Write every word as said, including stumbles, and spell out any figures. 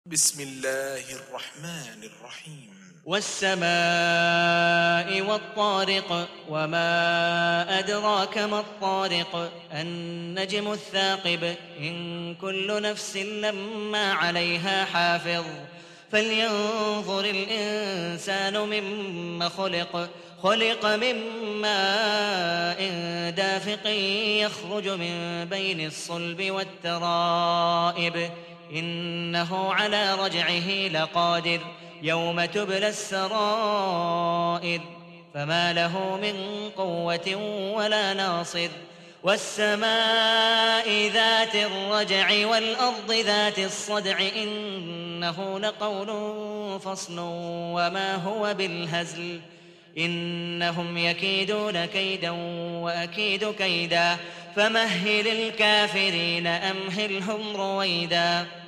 بسم الله الرحمن الرحيم. والسماء والطارق وما أدراك ما الطارق النجم الثاقب إن كل نفس لما عليها حافظ فلينظر الإنسان مما خلق خلق من ماء دافق يخرج من بين الصلب والترائب إنه على رجعه لقادر يوم تبلى السرائر فما له من قوة ولا ناصر والسماء ذات الرجع والأرض ذات الصدع إنه لقول فصل وما هو بالهزل إنهم يكيدون كيدا وأكيد كيدا فمهل الكافرين أمهلهم رويدا.